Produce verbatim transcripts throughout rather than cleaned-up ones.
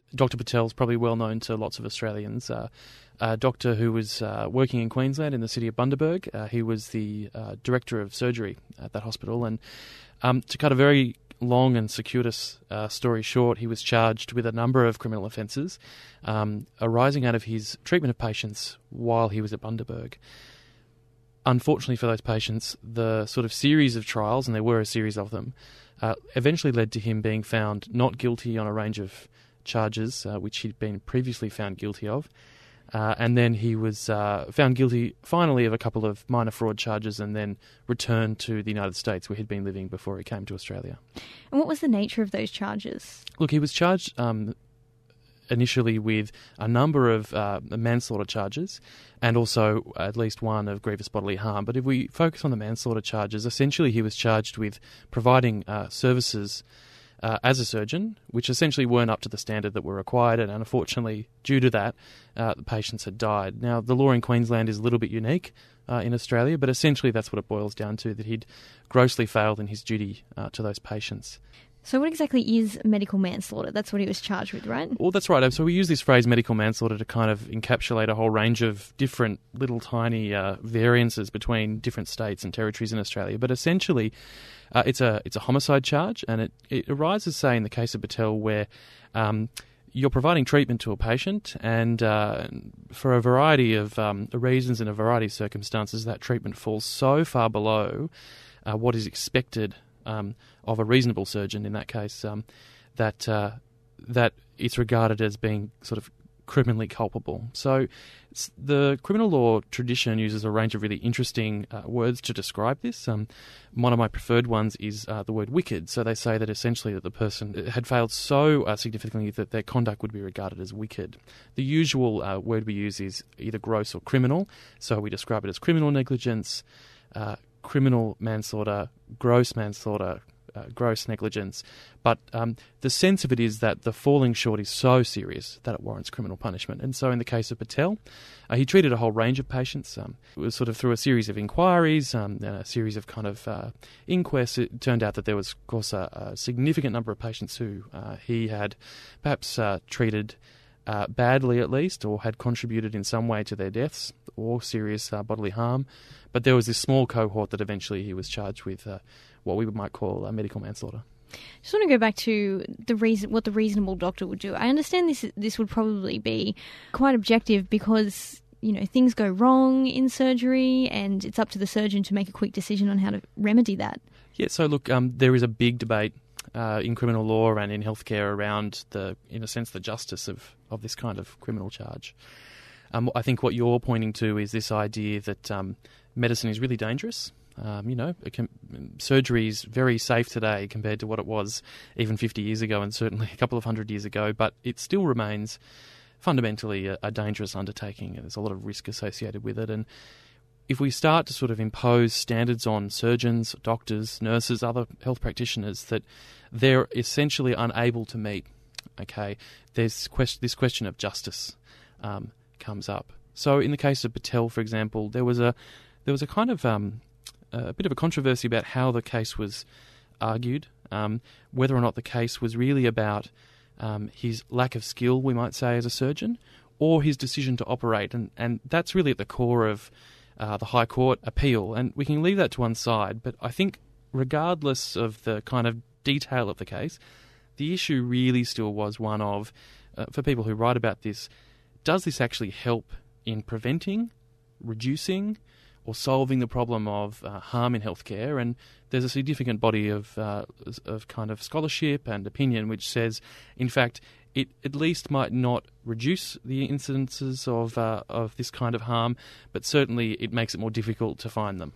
Doctor Patel's probably well known to lots of Australians. Uh, a doctor who was uh, working in Queensland in the city of Bundaberg. Uh, he was the uh, director of surgery at that hospital. And um, to cut a very long and circuitous uh, story short, he was charged with a number of criminal offences um, arising out of his treatment of patients while he was at Bundaberg. Unfortunately for those patients, the sort of series of trials, and there were a series of them, uh, eventually led to him being found not guilty on a range of charges uh, which he'd been previously found guilty of. Uh, and then he was uh, found guilty finally of a couple of minor fraud charges and then returned to the United States where he'd been living before he came to Australia. And what was the nature of those charges? Look, he was charged um, initially with a number of uh, manslaughter charges and also at least one of grievous bodily harm. But if we focus on the manslaughter charges, essentially he was charged with providing uh, services Uh, as a surgeon, which essentially weren't up to the standard that were required, and unfortunately, due to that, uh, the patients had died. Now, the law in Queensland is a little bit unique uh, in Australia, but essentially that's what it boils down to, that he'd grossly failed in his duty uh, to those patients. So what exactly is medical manslaughter? That's what he was charged with, right? Well, that's right. So we use this phrase medical manslaughter to kind of encapsulate a whole range of different little tiny uh, variances between different states and territories in Australia. But essentially, uh, it's a it's a homicide charge, and it, it arises, say, in the case of Patel, where um, you're providing treatment to a patient, and uh, for a variety of um, reasons and a variety of circumstances, that treatment falls so far below uh, what is expected Um, of a reasonable surgeon in that case, um, that uh, that it's regarded as being sort of criminally culpable. So the criminal law tradition uses a range of really interesting uh, words to describe this. Um, one of my preferred ones is uh, the word wicked. So they say that essentially that the person had failed so uh, significantly that their conduct would be regarded as wicked. The usual uh, word we use is either gross or criminal. So we describe it as criminal negligence, uh, criminal manslaughter, gross manslaughter, uh, gross negligence. But um, the sense of it is that the falling short is so serious that it warrants criminal punishment. And so in the case of Patel, uh, he treated a whole range of patients. Um, it was sort of through a series of inquiries, um, and a series of kind of uh, inquests. It turned out that there was, of course, a, a significant number of patients who uh, he had perhaps uh, treated Uh, badly at least, or had contributed in some way to their deaths or serious uh, bodily harm. But there was this small cohort that eventually he was charged with uh, what we might call uh, medical manslaughter. Just want to go back to the reason, what the reasonable doctor would do. I understand this this would probably be quite objective because, you know, things go wrong in surgery and it's up to the surgeon to make a quick decision on how to remedy that. Yeah, so look, um, there is a big debate Uh, in criminal law and in healthcare around the, in a sense, the justice of, of this kind of criminal charge. Um, I think what you're pointing to is this idea that um, medicine is really dangerous. Um, you know, it can, surgery is very safe today compared to what it was even fifty years ago and certainly a couple of hundred years ago, but it still remains fundamentally a, a dangerous undertaking, and there's a lot of risk associated with it. And if we start to sort of impose standards on surgeons, doctors, nurses, other health practitioners that they're essentially unable to meet, okay, there's quest- this question of justice um, comes up. So in the case of Patel, for example, there was a there was a kind of um, a bit of a controversy about how the case was argued, um, whether or not the case was really about um, his lack of skill, we might say, as a surgeon, or his decision to operate, and and that's really at the core of Uh, the High Court appeal, and we can leave that to one side, but I think regardless of the kind of detail of the case, the issue really still was one of, uh, for people who write about this, does this actually help in preventing, reducing, or solving the problem of uh, harm in healthcare? And there's a significant body of uh, of kind of scholarship and opinion which says, in fact, it at least might not reduce the incidences of uh, of this kind of harm, but certainly it makes it more difficult to find them.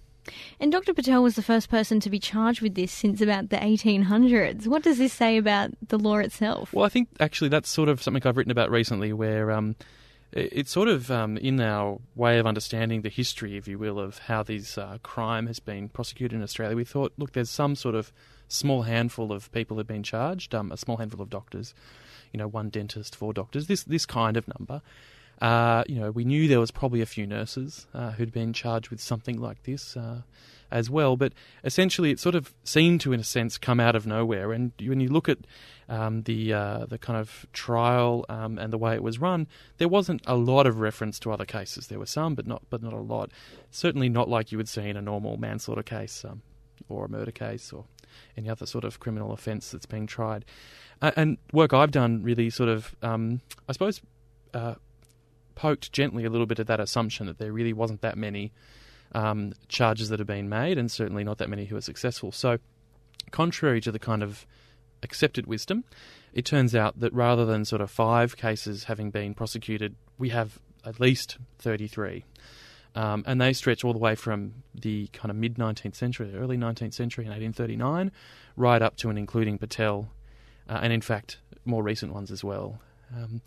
And Doctor Patel was the first person to be charged with this since about the eighteen hundreds. What does this say about the law itself? Well, I think actually that's sort of something I've written about recently, where um, it's sort of um, in our way of understanding the history, if you will, of how this uh, crime has been prosecuted in Australia. We thought, look, there's some sort of small handful of people who have been charged, um, a small handful of doctors, you know, one dentist, four doctors, this this kind of number. Uh, you know, we knew there was probably a few nurses uh, who'd been charged with something like this uh, as well, but essentially it sort of seemed to, in a sense, come out of nowhere. And when you look at um, the uh, the kind of trial um, and the way it was run, there wasn't a lot of reference to other cases. There were some, but not but not a lot. Certainly not like you would see in a normal manslaughter case um, or a murder case or any other sort of criminal offence that's being tried. Uh, and work I've done really sort of, um, I suppose, uh, poked gently a little bit at that assumption that there really wasn't that many um, charges that have been made, and certainly not that many who are successful. So, contrary to the kind of accepted wisdom, it turns out that rather than sort of five cases having been prosecuted, we have at least thirty-three. Um, and they stretch all the way from the kind of mid-nineteenth century, early nineteenth century in eighteen thirty-nine, right up to and including Patel, uh, and in fact, more recent ones as well. Um,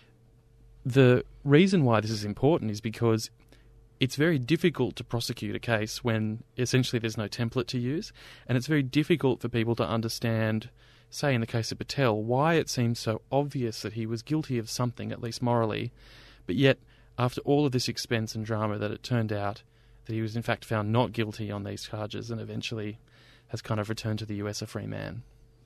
the reason why this is important is because it's very difficult to prosecute a case when essentially there's no template to use, and it's very difficult for people to understand, say in the case of Patel, why it seems so obvious that he was guilty of something, at least morally, but yet after all of this expense and drama that it turned out that he was in fact found not guilty on these charges and eventually has kind of returned to the U S a free man.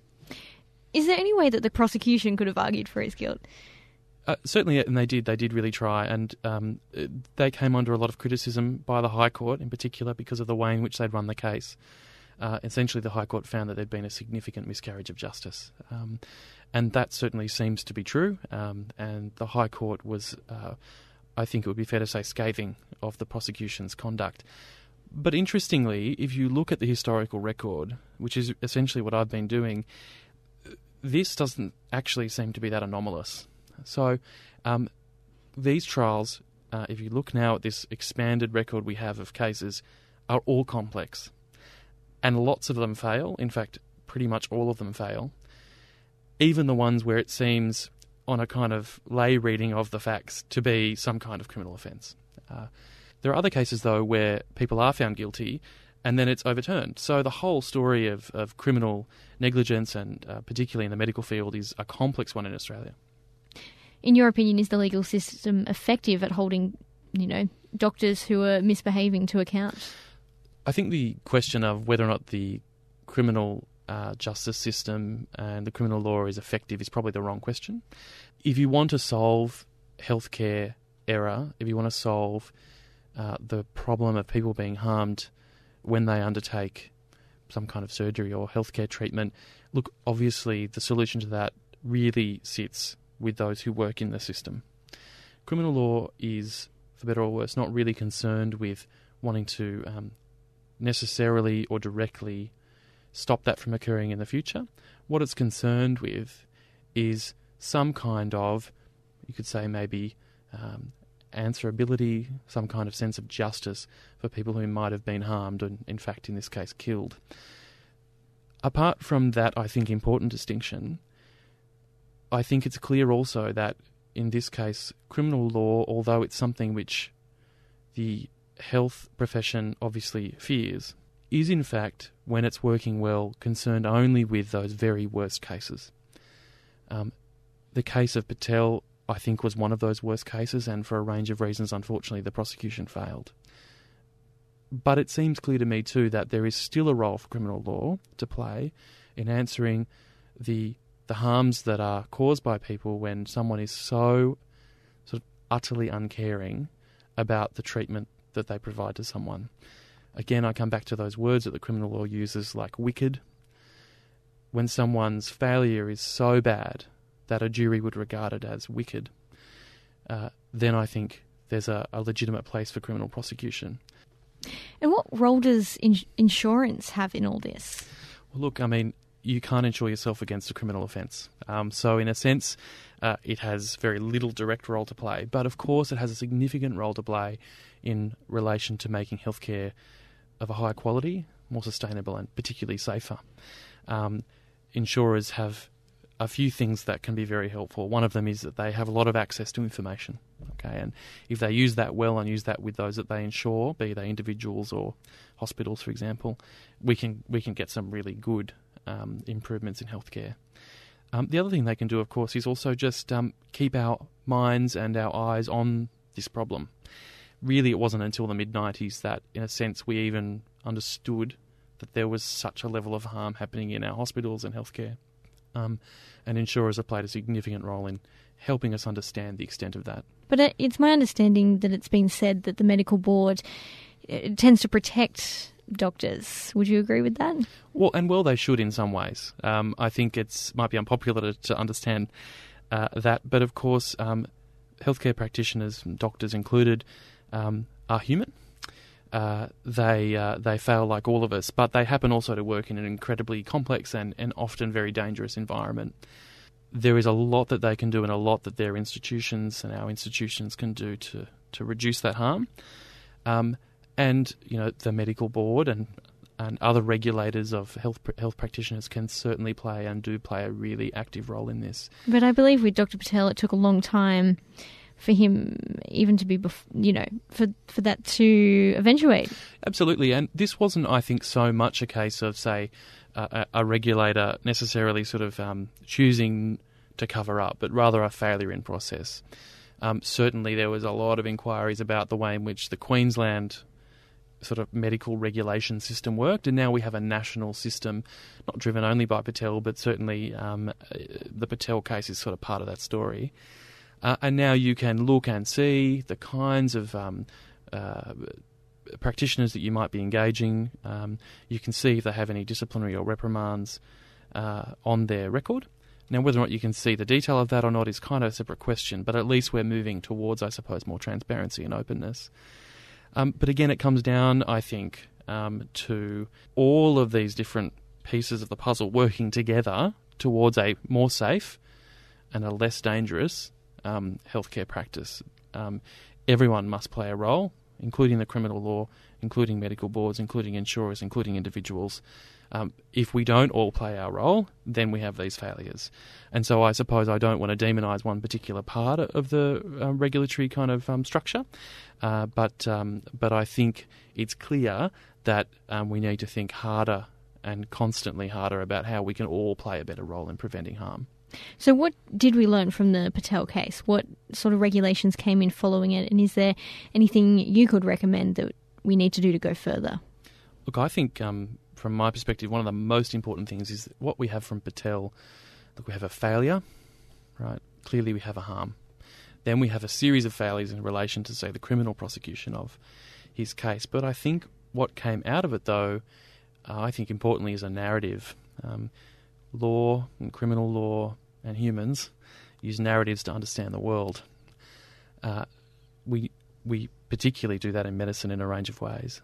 Is there any way that the prosecution could have argued for his guilt? Uh, certainly, and they did. They did really try, and um, they came under a lot of criticism by the High Court, in particular, because of the way in which they'd run the case. Uh, essentially, the High Court found that there'd been a significant miscarriage of justice, um, and that certainly seems to be true. Um, and the High Court was, uh, I think, it would be fair to say, scathing of the prosecution's conduct. But interestingly, if you look at the historical record, which is essentially what I've been doing, this doesn't actually seem to be that anomalous. So um, these trials, uh, if you look now at this expanded record we have of cases, are all complex. And lots of them fail. In fact, pretty much all of them fail. Even the ones where it seems, on a kind of lay reading of the facts, to be some kind of criminal offence. Uh, there are other cases, though, where people are found guilty and then it's overturned. So the whole story of, of criminal negligence, and uh, particularly in the medical field, is a complex one in Australia. In your opinion, is the legal system effective at holding, you know, doctors who are misbehaving to account? I think the question of whether or not the criminal uh, justice system and the criminal law is effective is probably the wrong question. If you want to solve healthcare error, if you want to solve uh, the problem of people being harmed when they undertake some kind of surgery or healthcare treatment, look, obviously the solution to that really sits with those who work in the system. Criminal law is, for better or worse, not really concerned with wanting to um, necessarily or directly stop that from occurring in the future. What it's concerned with is some kind of, you could say maybe, um, answerability, some kind of sense of justice for people who might have been harmed and, in fact, in this case, killed. Apart from that, I think, important distinction, I think it's clear also that, in this case, criminal law, although it's something which the health profession obviously fears, is in fact, when it's working well, concerned only with those very worst cases. Um, the case of Patel, I think, was one of those worst cases, and for a range of reasons, unfortunately, the prosecution failed. But it seems clear to me too that there is still a role for criminal law to play in answering the the harms that are caused by people when someone is so sort of utterly uncaring about the treatment that they provide to someone. Again, I come back to those words that the criminal law uses, like wicked. When someone's failure is so bad that a jury would regard it as wicked, uh, then I think there's a, a legitimate place for criminal prosecution. And what role does in- insurance have in all this? Well, look, I mean, you can't insure yourself against a criminal offence. Um, so in a sense, uh, it has very little direct role to play. But of course, it has a significant role to play in relation to making healthcare of a higher quality, more sustainable, and particularly safer. Um, insurers have a few things that can be very helpful. One of them is that they have a lot of access to information. Okay, and if they use that well and use that with those that they insure, be they individuals or hospitals, for example, we can we can get some really good um, improvements in healthcare. Um, the other thing they can do, of course, is also just um, keep our minds and our eyes on this problem. Really, it wasn't until the mid nineties that, in a sense, we even understood that there was such a level of harm happening in our hospitals and healthcare. Um, and insurers have played a significant role in helping us understand the extent of that. But it's my understanding that it's been said that the medical board it tends to protect doctors. Would you agree with that? Well, and well, they should in some ways. Um, I think it's might be unpopular to, to understand uh, that, but of course, um, healthcare practitioners, doctors included, um, are human. Uh, they uh, they fail like all of us, but they happen also to work in an incredibly complex and, and often very dangerous environment. There is a lot that they can do and a lot that their institutions and our institutions can do to, to reduce that harm. Um, and, you know, the medical board and and other regulators of health health practitioners can certainly play and do play a really active role in this. But I believe with Doctor Patel it took a long time for him even to be, you know, for for that to eventuate. Absolutely, and this wasn't, I think, so much a case of, say, a, a regulator necessarily sort of um, choosing to cover up, but rather a failure in process. Um, certainly there was a lot of inquiries about the way in which the Queensland sort of medical regulation system worked, and now we have a national system, not driven only by Patel, but certainly um, the Patel case is sort of part of that story. Uh, and now you can look and see the kinds of um, uh, practitioners that you might be engaging. Um, you can see if they have any disciplinary or reprimands uh, on their record. Now, whether or not you can see the detail of that or not is kind of a separate question, but at least we're moving towards, I suppose, more transparency and openness. Um, but again, it comes down, I think, um, to all of these different pieces of the puzzle working together towards a more safe and a less dangerous um, healthcare practice. Um, everyone must play a role, including the criminal law, including medical boards, including insurers, including individuals. Um, if we don't all play our role, then we have these failures. And so I suppose I don't want to demonise one particular part of the uh, regulatory kind of um, structure, uh, but um, but I think it's clear that um, we need to think harder and constantly harder about how we can all play a better role in preventing harm. So what did we learn from the Patel case? What sort of regulations came in following it? And is there anything you could recommend that we need to do to go further? Look, I think um, from my perspective, one of the most important things is what we have from Patel. Look, we have a failure, right? Clearly we have a harm. Then we have a series of failures in relation to, say, the criminal prosecution of his case. But I think what came out of it, though, uh, I think importantly is a narrative. Um, law and criminal law and humans use narratives to understand the world. Uh, we we particularly do that in medicine in a range of ways.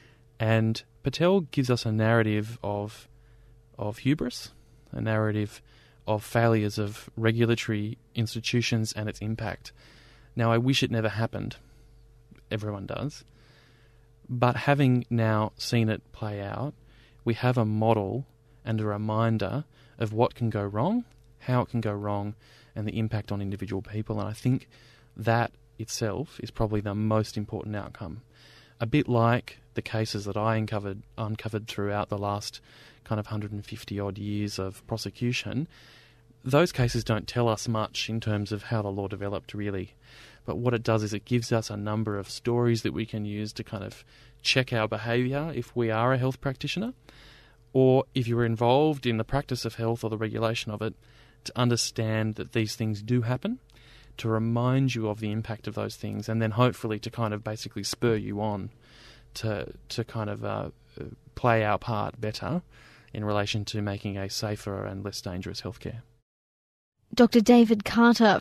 And Patel gives us a narrative of of hubris, a narrative of failures of regulatory institutions and its impact. Now, I wish it never happened. Everyone does. But having now seen it play out, we have a model and a reminder of what can go wrong, how it can go wrong, and the impact on individual people. And I think that itself is probably the most important outcome. A bit like the cases that I uncovered, uncovered throughout the last kind of one hundred fifty odd years of prosecution, those cases don't tell us much in terms of how the law developed really. But what it does is it gives us a number of stories that we can use to kind of check our behaviour if we are a health practitioner, or if you're involved in the practice of health or the regulation of it, to understand that these things do happen, to remind you of the impact of those things, and then hopefully to kind of basically spur you on to to kind of uh, play our part better in relation to making a safer and less dangerous healthcare. Doctor David Carter.